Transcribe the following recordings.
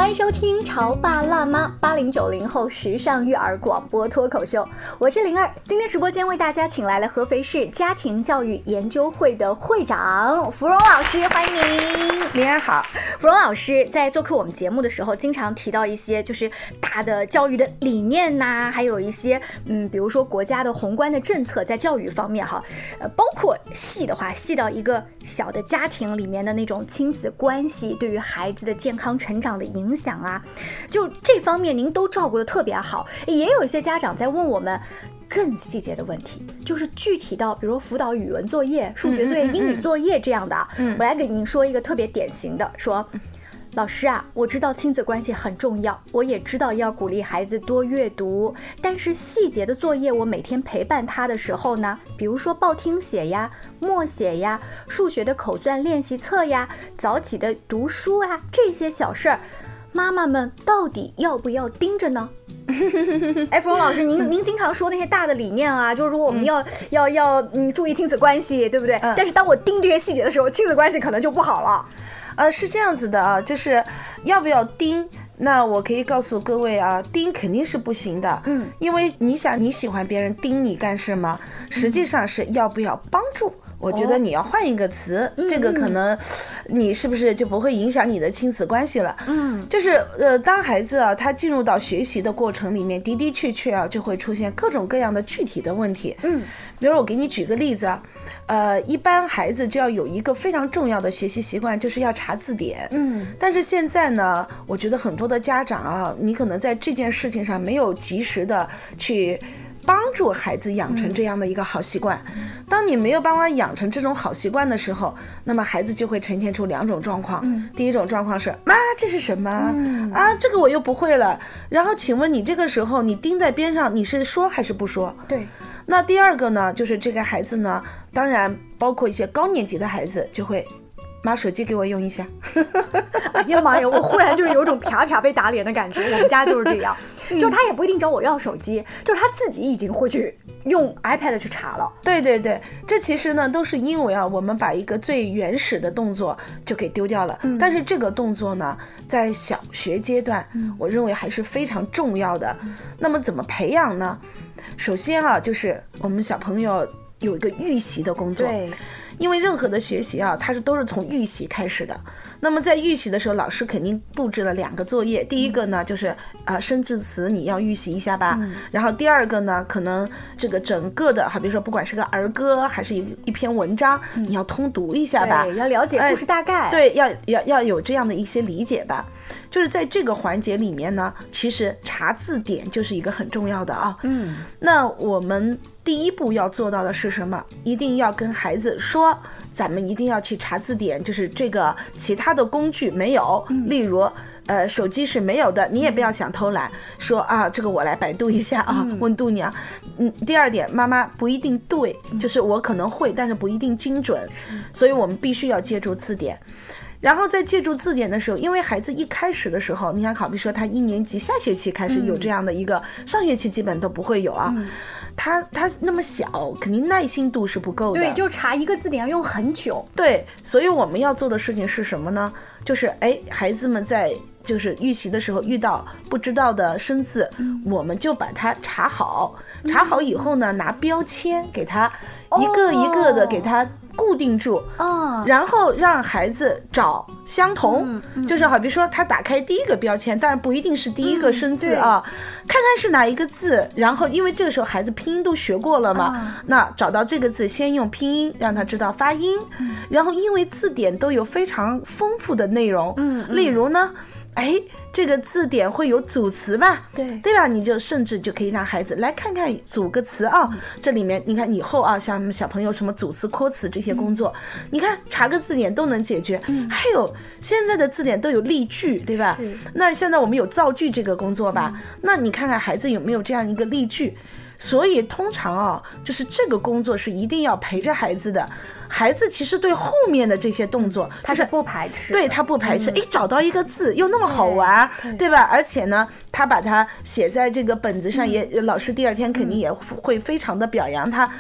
欢迎收听潮爸辣妈8090后时尚育儿广播脱口秀，我是灵儿。今天直播间为大家请来了合肥市家庭教育研究会的会长芙蓉老师，欢迎您。 灵儿好。 芙蓉老师在做客我们节目的时候，经常提到一些就是大的教育的理念呐，还有一些比如说国家的宏观的政策在教育方面哈，包括细的话，细到一个小的家庭里面的那种亲子关系对于孩子的健康成长的影响啊，就这方面您都照顾得特别好。也有一些家长在问我们更细节的问题，就是具体到比如辅导语文作业、数学作业、英语作业这样的。我来给您说一个特别典型的，说老师啊，我知道亲子关系很重要，我也知道要鼓励孩子多阅读，但是细节的作业我每天陪伴他的时候呢，比如说报听写呀、默写呀、数学的口算练习册呀、早起的读书啊，这些小事儿，妈妈们到底要不要盯着呢？芙蓉老师，您经常说那些大的理念啊，就是说我们要注意亲子关系，对不对？但是当我盯这些细节的时候，亲子关系可能就不好了。 是这样子的啊，就是要不要盯？那我可以告诉各位啊，盯肯定是不行的。因为你想，你喜欢别人盯你干什么？实际上是要不要帮助。我觉得你要换一个词，这个可能你是不是就不会影响你的亲子关系了？就是当孩子啊他进入到学习的过程里面，的的确确啊就会出现各种各样的具体的问题。比如我给你举个例子啊，一般孩子就要有一个非常重要的学习习惯，就是要查字典。但是现在呢，我觉得很多的家长啊，你可能在这件事情上没有及时的去帮助孩子养成这样的一个好习惯。当你没有办法养成这种好习惯的时候，那么孩子就会呈现出两种状况。第一种状况是，妈，这是什么啊？这个我又不会了。然后请问你这个时候你盯在边上，你是说还是不说？ 对。 那第二个呢，就是这个孩子呢，当然包括一些高年级的孩子就会，妈，手机给我用一下。 哎呀妈呀，我忽然就是有种啪啪被打脸的感觉。我们家就是这样，就他也不一定找我要手机，就是他自己已经会去用 iPad 去查了。 对对对，这其实呢都是因为啊，我们把一个最原始的动作就给丢掉了。但是这个动作呢，在小学阶段，我认为还是非常重要的。那么怎么培养呢？首先啊，就是我们小朋友有一个预习的工作。对。因为任何的学习啊，它都是从预习开始的。那么在预习的时候，老师肯定布置了2个作业。第一个呢，就是生字词你要预习一下吧。然后第二个呢，可能这个整个的，好比说不管是个儿歌还是一篇文章，你要通读一下吧。 对，要了解故事大概。 对，要有这样的一些理解吧。就是在这个环节里面呢，其实查字典就是一个很重要的啊。那我们第一步要做到的是什么？一定要跟孩子说，咱们一定要去查字典，就是这个其他的工具没有，例如手机是没有的，你也不要想偷懒，说啊这个我来百度一下啊，问度娘。第二点，妈妈不一定对，就是我可能会，但是不一定精准，所以我们必须要借助字典。然后在借助字典的时候，因为孩子一开始的时候，你看好比说他1年级下学期开始有这样的一个，上学期基本都不会有啊。他那么小，肯定耐心度是不够的。 对，就查一个字典要用很久。 对，所以我们要做的事情是什么呢？就是孩子们在就是预习的时候遇到不知道的生字，我们就把它查好。查好以后呢，拿标签给他一个一个的给他固定住，然后让孩子找相同，就是好比说他打开第一个标签，当然不一定是第一个生字啊，看看是哪一个字，然后因为这个时候孩子拼音都学过了嘛，那找到这个字先用拼音让他知道发音，然后因为字典都有非常丰富的内容，例如呢这个字典会有组词吧，对吧？你就甚至就可以让孩子来看看组个词啊，这里面你看以后啊，像小朋友什么组词、扩词这些工作，你看查个字典都能解决。还有现在的字典都有例句，对吧？那现在我们有造句这个工作吧，那你看看孩子有没有这样一个例句。所以通常就是这个工作是一定要陪着孩子的。孩子其实对后面的这些动作他是不排斥， 对，他不排斥。找到一个字又那么好玩，对吧？而且呢，他把它写在这个本子上，也老师第二天肯定也会非常的表扬他。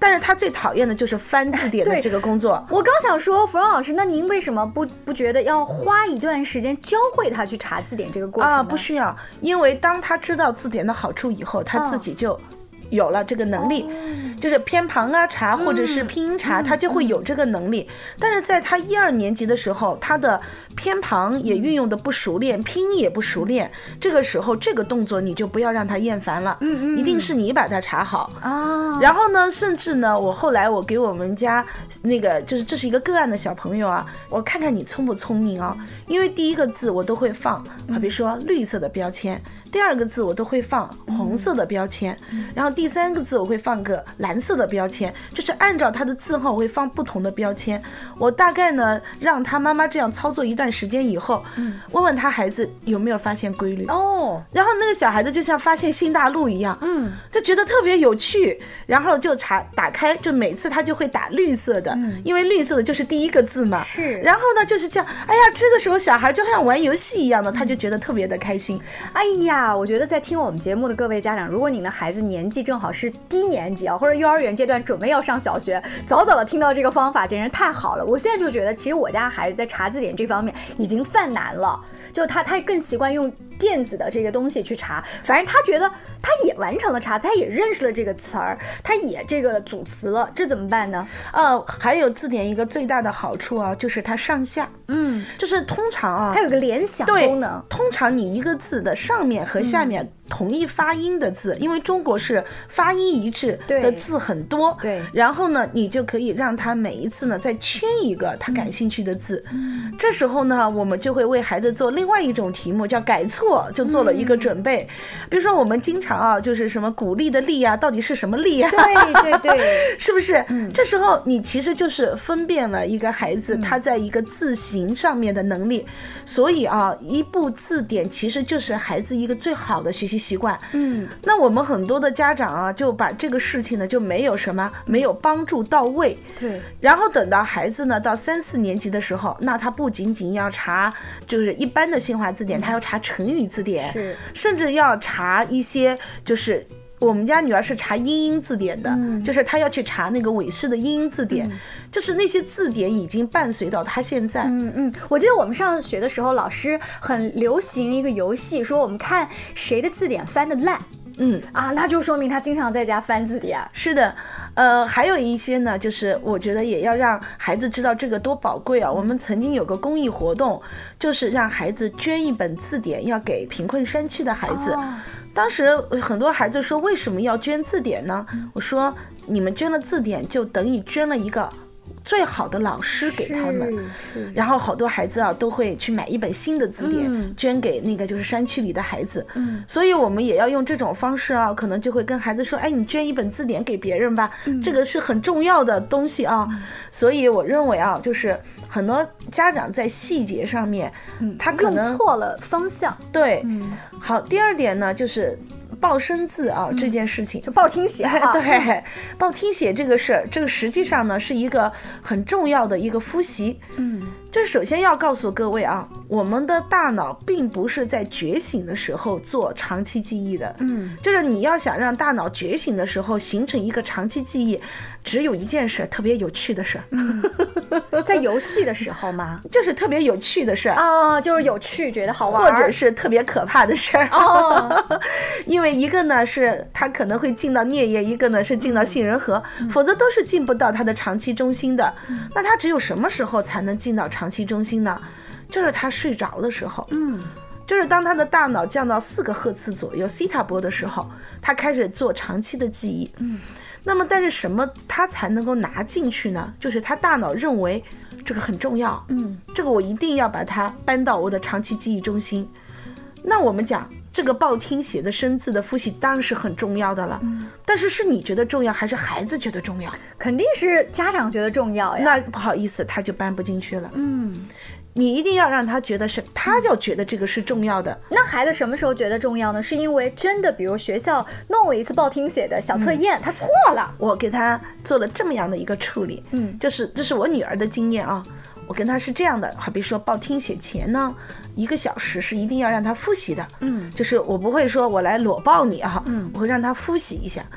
但是他最讨厌的就是翻字典的这个工作。 我刚想说，芙蓉老师，那您为什么不觉得要花一段时间教会他去查字典这个过程呢？ 不需要，因为当他知道字典的好处以后，他自己就有了这个能力，就是偏旁啊查或者是拼音查，他就会有这个能力。但是在他1、2年级的时候，他的偏旁也运用的不熟练，拼音也不熟练，这个时候这个动作你就不要让他厌烦了，一定是你把它查好啊。然后呢，甚至呢，我后来我给我们家那个就是这是一个个案的小朋友啊，我看看你聪不聪明啊，因为第一个字我都会放，好比说绿色的标签。第2个字我都会放红色的标签，然后第3个字我会放个蓝色的标签，就是按照他的字号我会放不同的标签。我大概呢让他妈妈这样操作一段时间以后，问问他孩子有没有发现规律哦，然后那个小孩子就像发现新大陆一样，就觉得特别有趣，然后就打开，就每次他就会打绿色的，因为绿色的就是第1个字嘛， 是。 然后呢就是这样，哎呀，这个时候小孩就像玩游戏一样的，他就觉得特别的开心。 哎呀，我觉得在听我们节目的各位家长，如果您的孩子年纪正好是低年级啊，或者幼儿园阶段准备要上小学，早早的听到这个方法简直太好了。我现在就觉得其实我家孩子在查字典这方面已经犯难了，就他更习惯用电子的这个东西去查，反正他觉得他也完成了查，他也认识了这个词儿，他也这个组词了，这怎么办呢？ 还有字典一个最大的好处啊，就是它上下，就是通常啊， 它有个联想功能。 通常你一个字的上面和下面同一发音的字，因为中国是发音一致的字很多， 对， 然后呢，你就可以让他每一次呢再圈一个他感兴趣的字，这时候呢，我们就会为孩子做另外一种题目，叫改错，就做了一个准备。比如说我们经常啊，就是什么鼓励的励啊，到底是什么励啊？ 对， 是不是？这时候你其实就是分辨了一个孩子他在一个字形上面的能力，所以啊，一部字典其实就是孩子一个最好的学习习惯。那我们很多的家长啊，就把这个事情呢就没有帮助到位。 对。 然后等到孩子呢到3、4年级的时候，那他不仅仅要查就是一般的新华字典，他要查成语字典，甚至要查一些就是我们家女儿是查英音字典的，就是她要去查那个韦氏的英音字典，就是那些字典已经伴随到她现在。 我记得我们上学的时候，老师很流行一个游戏，说我们看谁的字典翻得烂，那就说明他经常在家翻字典。 是的。还有一些呢，就是我觉得也要让孩子知道这个多宝贵啊。我们曾经有个公益活动，就是让孩子捐一本字典，要给贫困山区的孩子。当时很多孩子说，为什么要捐字典呢？我说，你们捐了字典，就等于捐了一个最好的老师给他们。然后好多孩子啊都会去买一本新的字典，捐给那个就是山区里的孩子。所以我们也要用这种方式啊，可能就会跟孩子说，哎，你捐一本字典给别人吧，这个是很重要的东西啊。所以我认为啊，就是很多家长在细节上面，他可能用错了方向。 对，好，第2点呢，就是报生字啊，这件事情， 报听写啊， 对，报听写这个事儿，这个实际上呢是一个很重要的一个复习。就是首先要告诉各位啊，我们的大脑并不是在觉醒的时候做长期记忆的。就是你要想让大脑觉醒的时候形成一个长期记忆，只有一件事，特别有趣的事。 在游戏的时候吗？ 就是特别有趣的事啊，就是有趣，觉得好玩， 或者是特别可怕的事儿。因为一个呢是他可能会进到颞叶，一个呢是进到杏仁核，否则都是进不到他的长期中心的。那他只有什么时候才能进到长期中心呢？就是他睡着的时候。就是当他的大脑降到4个赫兹左右西塔波的时候，他开始做长期的记忆。那么但是什么他才能够拿进去呢？就是他大脑认为这个很重要，这个我一定要把它搬到我的长期记忆中心。那我们讲这个报听写的生字的复习当然是很重要的了，但是是你觉得重要还是孩子觉得重要？ 肯定是家长觉得重要呀。 那不好意思，他就搬不进去了。你一定要让他觉得是，他要觉得这个是重要的。 那孩子什么时候觉得重要呢？是因为真的比如学校弄了一次报听写的小测验，他错了， 我给他做了这么样的一个处理。这是我女儿的经验啊。我跟他是这样的，好比说报听写前呢1个小时是一定要让他复习的。就是我不会说我来裸报你啊，我会让他复习一下。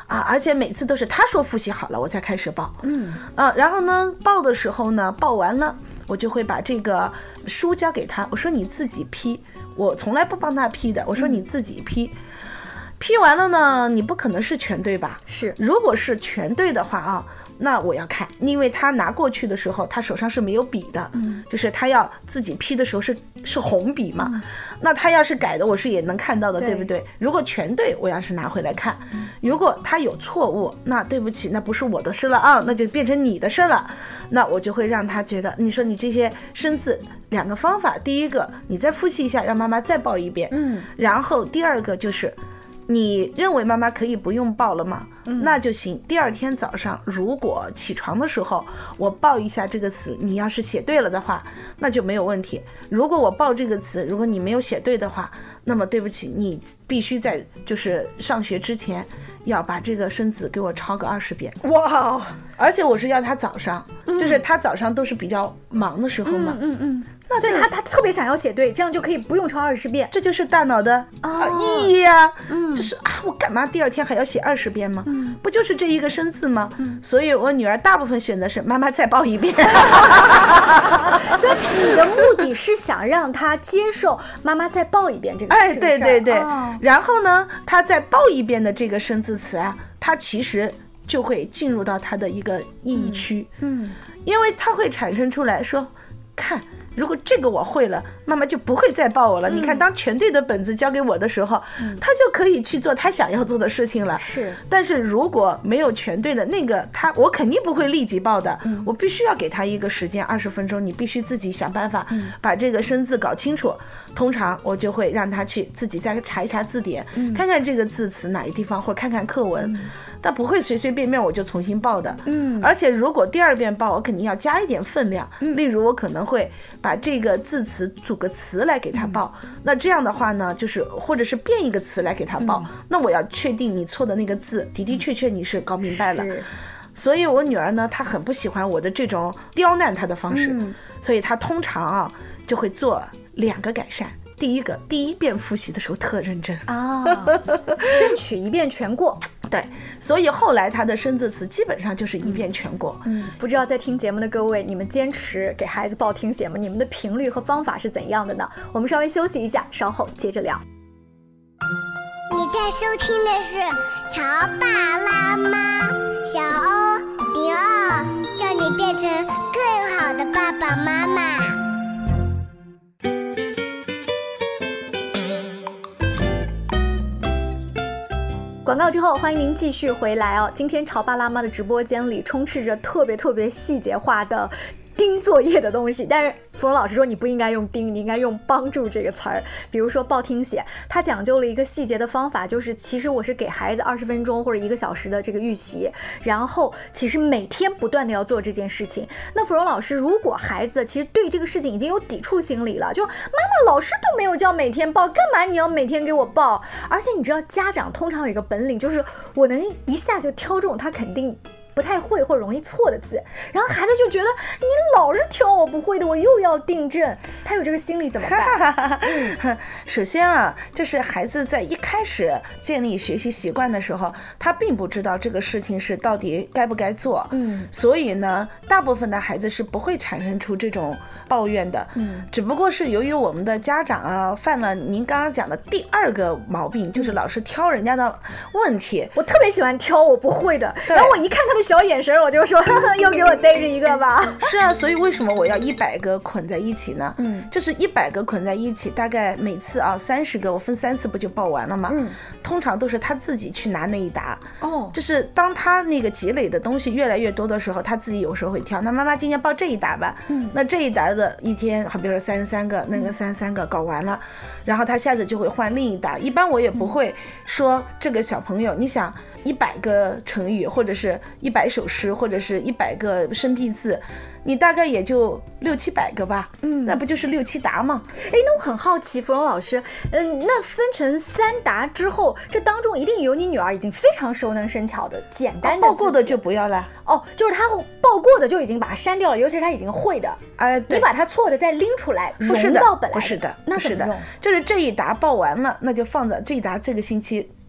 而且每次都是他说复习好了我才开始报。然后呢报的时候呢，报完了我就会把这个书交给他，我说你自己批，我从来不帮他批的，我说你自己批。批完了呢，你不可能是全对吧？ 是， 如果是全对的话啊，那我要看，因为他拿过去的时候，他手上是没有笔的，就是他要自己批的时候是红笔嘛，那他要是改的，我是也能看到的，对不对？如果全对，我要是拿回来看，如果他有错误，那对不起，那不是我的事了啊，那就变成你的事了，那我就会让他觉得，你说你这些生字2个方法，第一个你再复习一下，让妈妈再报一遍，然后第二个就是你认为妈妈可以不用报了吗？那就行。第二天早上如果起床的时候我报一下这个词，你要是写对了的话，那就没有问题。如果我报这个词，如果你没有写对的话，那么对不起，你必须在就是上学之前要把这个生字给我抄个20遍。 哇！ 而且我是要他早上，就是他早上都是比较忙的时候嘛。 那所以他特别想要写对，这样就可以不用抄20遍。 这就是大脑的意义呀。就是我干嘛第二天还要写20遍吗？不就是这一个生字吗？所以我女儿大部分选择是妈妈再报一遍。 对，你的目的是想让她接受妈妈再报一遍这个事。 对对对。然后呢，她再报一遍的这个生字词啊，她其实就会进入到她的一个意义区。因为她会产生出来说，看。如果这个我会了，妈妈就不会再报我了。你看，当全对的本子交给我的时候，他就可以去做他想要做的事情了。 是， 但是如果没有全对的那个，我肯定不会立即报的。我必须要给他一个时间，20分钟，你必须自己想办法把这个生字搞清楚。通常我就会让他去自己再查一查字典，看看这个字词哪一地方，或看看课文。但不会随随便便我就重新报的。而且如果第2遍报，我肯定要加一点分量。例如我可能会把这个字词组个词来给他报。那这样的话呢，就是或者是变一个词来给他报。那我要确定你错的那个字的的确确你是搞明白了。所以我女儿呢，她很不喜欢我的这种刁难她的方式。所以她通常就会做2个改善。第一遍复习的时候特认真争取1遍全过。 对，所以后来他的生字词基本上就是1遍全过。 不知道在听节目的各位，你们坚持给孩子报听写吗？你们的频率和方法是怎样的呢？我们稍微休息一下，稍后接着聊。 你在收听的是乔爸拉妈，小欧02，叫你变成更好的爸爸妈妈。 广告之后，欢迎您继续回来哦。今天潮爸辣妈的直播间里充斥着特别细节化的盯作业的东西，但是芙蓉老师说你不应该用盯，你应该用帮助这个词儿。比如说报听写，他讲究了一个细节的方法，就是其实我是给孩子20分钟或者1个小时的这个预习，然后其实每天不断的要做这件事情。那芙蓉老师，如果孩子其实对这个事情已经有抵触心理了，就妈妈老师都没有叫每天报，干嘛你要每天给我报？而且你知道家长通常有一个本领，就是我能一下就挑中他肯定不太会或容易错的字，然后孩子就觉得你老是挑我不会的，我又要订正，他有这个心理怎么办？ 首先就是孩子在一开始建立学习习惯的时候，他并不知道这个事情是到底该不该做，所以呢，大部分的孩子是不会产生出这种抱怨的，只不过是由于我们的家长犯了您刚刚讲的第2个毛病，就是老是挑人家的问题。 我特别喜欢挑我不会的，然后我一看他的小眼神，我就说呵呵，又给我逮着一个吧。 是啊，所以为什么我要100个捆在一起呢？就是100个捆在一起，大概每次30个，我分3次不就报完了吗？通常都是他自己去拿那一沓。就是当他那个积累的东西越来越多的时候，他自己有时候会挑。那妈妈今天报这一沓吧。那这一沓的一天，好比如说33个，那个33个搞完了，然后他下次就会换另一沓。一般我也不会说这个小朋友，你想100个成语，或者是100首诗，或者是100个生僻字，你大概也就600-700个吧。那不就是6-7沓吗？ 那我很好奇，芙蓉老师，那分成3沓之后，这当中一定有你女儿已经非常熟能生巧的简单的报过的就不要了。 就是她报过的就已经把它删掉了，尤其是她已经会的，你把她错的再拎出来，融到本来的。 不是的， 那怎么用？ 就是这一沓报完了，那就放在这一沓这个星期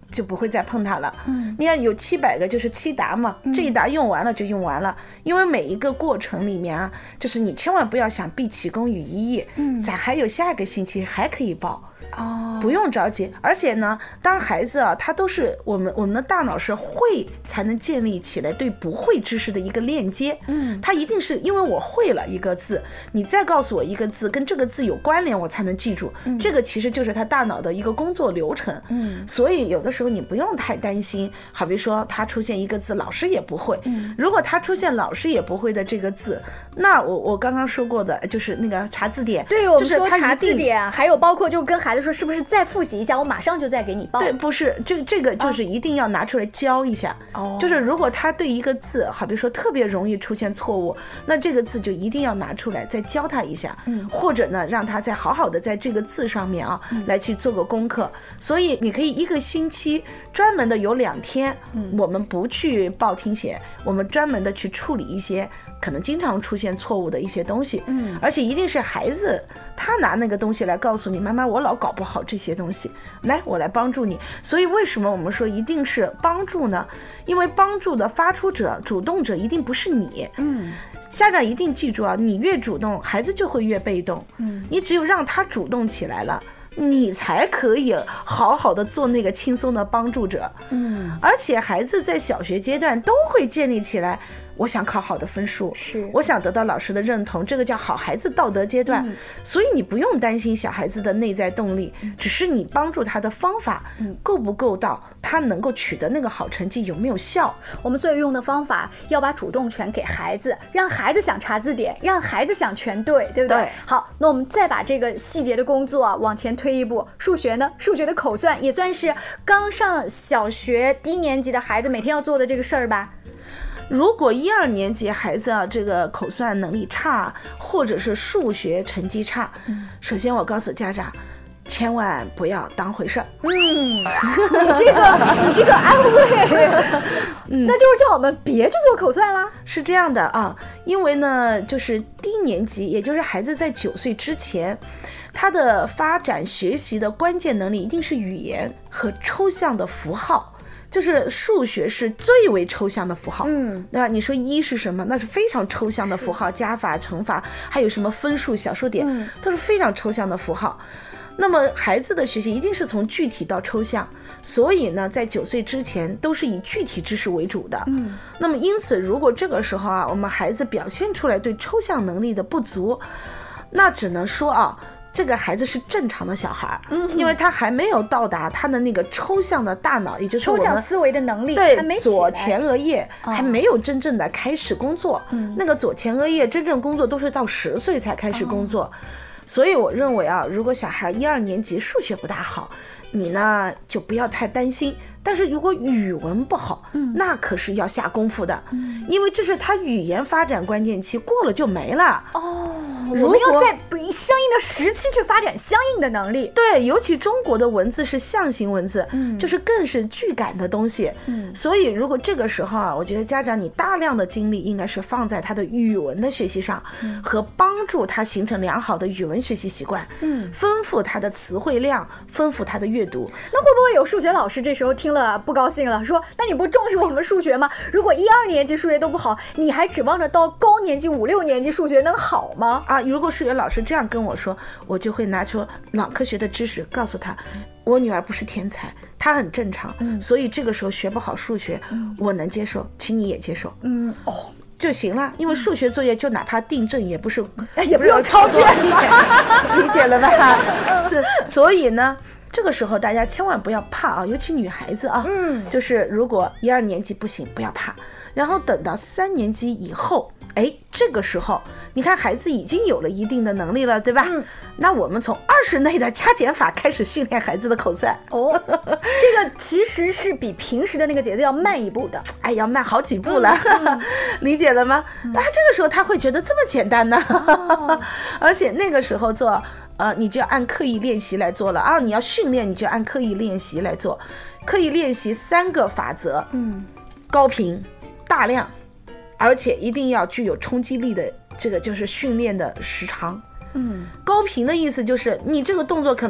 就不会再碰它了。你看有700个就是7沓嘛，这一沓用完了就用完了。因为每一个过程里面啊，就是你千万不要想毕其功于一役，咱还有下个星期还可以报。不用着急。而且呢，当孩子啊，他都是我们的大脑是会才能建立起来对不会知识的一个链接。他一定是因为我会了一个字，你再告诉我一个字跟这个字有关联，我才能记住。这个其实就是他大脑的一个工作流程。所以有的时候你不用太担心，好比说他出现一个字老师也不会，如果他出现老师也不会的这个字，那我刚刚说过的就是那个查字典。 对，我们说查字典，还有包括就跟孩子说是不是再复习一下，我马上就再给你报。 对，不是这个就是一定要拿出来教一下。就是如果他对一个字好比说特别容易出现错误，那这个字就一定要拿出来再教他一下。或者呢让他再好好的在这个字上面啊来去做个功课。所以你可以一个星期专门的有2天，我们不去报听写，我们专门的去处理一些可能经常出现错误的一些东西。而且一定是孩子他拿那个东西来告诉你，妈妈我老搞不好这些东西，来我来帮助你。所以为什么我们说一定是帮助呢？因为帮助的发出者主动者一定不是你。家长一定记住啊，你越主动孩子就会越被动。你只有让他主动起来了，你才可以好好的做那个轻松的帮助者。而且孩子在小学阶段都会建立起来，我想考好的分数，我想得到老师的认同，这个叫好孩子道德阶段。所以你不用担心小孩子的内在动力，只是你帮助他的方法够不够到，他能够取得那个好成绩有没有效。 我们所以用的方法要把主动权给孩子，让孩子想查字典，让孩子想全对，对不对？ 对。 好，那我们再把这个细节的工作往前推一步，数学呢？数学的口算也算是刚上小学低年级的孩子每天要做的这个事儿吧。 如果1、2年级孩子啊，这个口算能力差，或者是数学成绩差，首先我告诉家长，千万不要当回事儿。 你这个安慰，那就是叫我们别去做口算啦。 是这样的啊，因为呢，就是低年级，也就是孩子在9岁之前，他的发展学习的关键能力一定是语言和抽象的符号。就是数学是最为抽象的符号，对吧？你说1是什么？那是非常抽象的符号，加法、乘法，还有什么分数、小数点，都是非常抽象的符号。那么孩子的学习一定是从具体到抽象，所以呢，在9岁之前都是以具体知识为主的。那么因此，如果这个时候啊，我们孩子表现出来对抽象能力的不足，那只能说啊，这个孩子是正常的小孩，因为他还没有到达他的那个抽象的大脑，也就是我们抽象思维的能力， 对， 还没左前额叶还没有真正的开始工作。那个左前额叶真正工作都是到10岁才开始工作。所以我认为啊，如果小孩1、2年级数学不大好，你呢就不要太担心。但是如果语文不好，那可是要下功夫的，因为这是他语言发展关键期，过了就没了。 我们要在相应的时期去发展相应的能力。 对，尤其中国的文字是象形文字，就是更是具感的东西。所以如果这个时候啊，我觉得家长你大量的精力应该是放在他的语文的学习上，和帮助他形成良好的语文学习习惯，丰富他的词汇量，丰富他的阅读。 那会不会有数学老师这时候听了不高兴了，说那你不重视我们数学吗？如果1、2年级数学都不好，你还指望着到高年级5、6年级数学能好吗？ 如果数学老师这样跟我说，我就会拿出脑科学的知识告诉他，我女儿不是天才，她很正常，所以这个时候学不好数学，我能接受，请你也接受。就行了，因为数学作业就哪怕订正也不用抄卷，理解了吧？是，所以呢，这个时候大家千万不要怕啊，尤其女孩子啊，就是如果1、2年级不行，不要怕，然后等到3年级以后，这个时候你看孩子已经有了一定的能力了，对吧？那我们从20内的加减法开始训练孩子的口算。这个其实是比平时的那个节奏要慢一步的， 要慢好几步了，理解了吗？这个时候他会觉得这么简单呢，而且那个时候做你就要按刻意练习来做了你要训练你就按刻意练习来做。刻意练习3个法则，高频、大量，而且一定要具有冲击力的，这个就是训练的时长。高频的意思就是你这个动作可能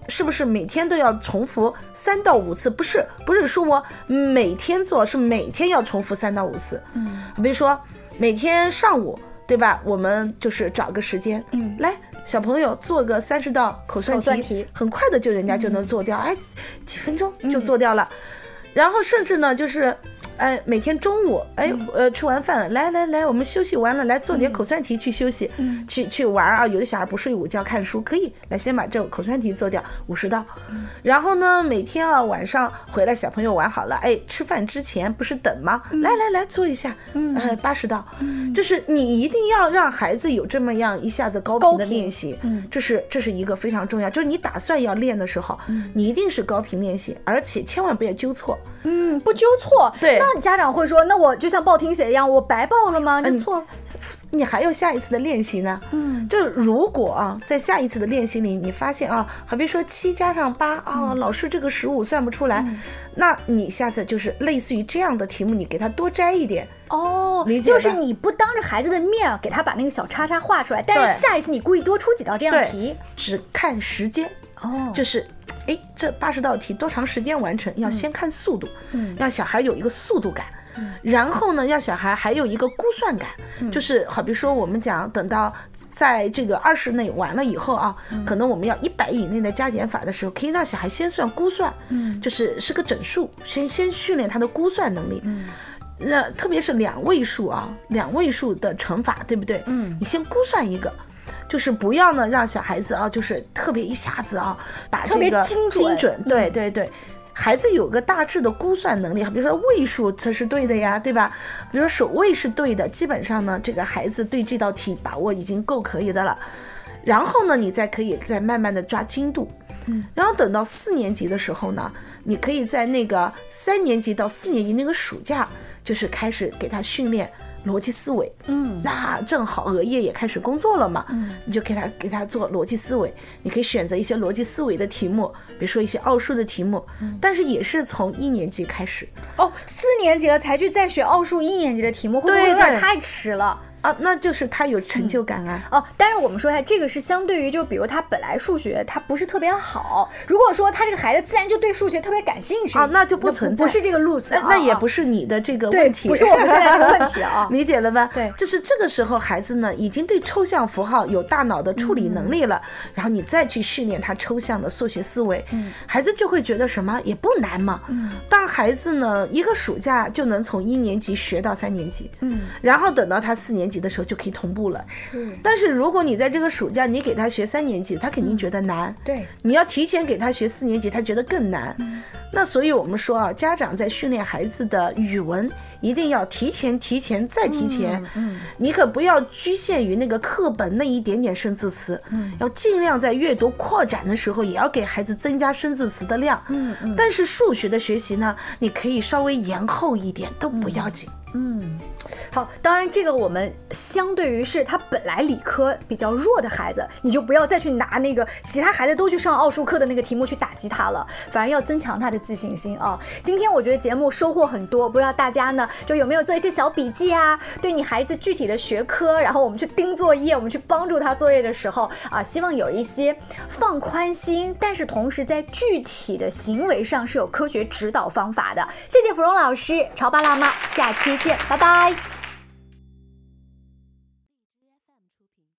是不是每天都要重复3到5次？不是说我每天做，是每天要重复3到5次。比如说每天上午，对吧？我们就是找个时间，来小朋友做个30道口算题，很快的人家就能做掉，几分钟就做掉了。然后甚至呢，就是每天中午，吃完饭来，我们休息完了，来做点口算题去休息，去玩啊。有的小孩不睡午觉看书，可以来先把这个口算题做掉50道。然后呢，每天啊晚上回来，小朋友玩好了，吃饭之前不是等吗？来做一下，80道。就是你一定要让孩子有这么样一下子高频的练习，这是一个非常重要。就是你打算要练的时候，你一定是高频练习，而且千万不要纠错。 不纠错。 对， 那家长会说，那我就像报听写一样，我白报了吗？你错了。 你还有下一次的练习呢。就如果在下一次的练习里，你发现好比说7加上8老师这个15算不出来，那你下次就是类似于这样的题目，你给他多摘一点。理解吧？ 就是你不当着孩子的面给他把那个小叉叉画出来，但是下一次你故意多出几道这样题， 只看时间。就是这80道题多长时间完成？要先看速度，让小孩有一个速度感。然后呢，让小孩还有一个估算感，就是好比说我们讲，等到在这个20内完了以后可能我们要100以内的加减法的时候，可以让小孩先算估算，就是个整数，先训练他的估算能力。那特别是2位数2位数的乘法，对不对？你先估算一个。就是不要呢让小孩子就是特别一下子把这个精准，对，孩子有个大致的估算能力，比如说位数它是对的呀，对吧？比如说首位是对的，基本上呢这个孩子对这道题把握已经够可以的了。然后呢你可以再慢慢的抓精度。然后等到4年级的时候呢，你可以在那个3年级到4年级那个暑假，就是开始给他训练逻辑思维。那正好额叶也开始工作了嘛，你就给他做逻辑思维。你可以选择一些逻辑思维的题目，比如说一些奥数的题目，但是也是从1年级开始。 4年级了才去再学奥数1年级的题目，会不会有点太迟了？ 那就是他有成就感但是我们说一下，这个是相对于就比如他本来数学他不是特别好，如果说他这个孩子自然就对数学特别感兴趣那就不存在， 不是这个路子那也不是你的这个问题， 不是我们现在这个问题理解了吧？ 对， 就是这个时候孩子呢已经对抽象符号有大脑的处理能力了，然后你再去训练他抽象的数学思维，孩子就会觉得什么也不难嘛。当孩子呢一个暑假就能从1年级学到3年级，然后等到他4年级的时候就可以同步了。但是如果你在这个暑假你给他学3年级，他肯定觉得难。 对， 你要提前给他学4年级，他觉得更难。那所以我们说家长在训练孩子的语文一定要提前再提前。你可不要局限于那个课本那一点点生字词，要尽量在阅读扩展的时候也要给孩子增加生字词的量。但是数学的学习呢，你可以稍微延后一点都不要紧。 好，当然这个我们相对于是他本来理科比较弱的孩子，你就不要再去拿那个其他孩子都去上奥数课的那个题目去打击他了，反而要增强他的自信心今天我觉得节目收获很多，不知道大家呢就有没有做一些小笔记对你孩子具体的学科，然后我们去盯作业，我们去帮助他作业的时候希望有一些放宽心，但是同时在具体的行为上是有科学指导方法的。谢谢芙蓉老师，潮爸辣妈，下期见，拜拜。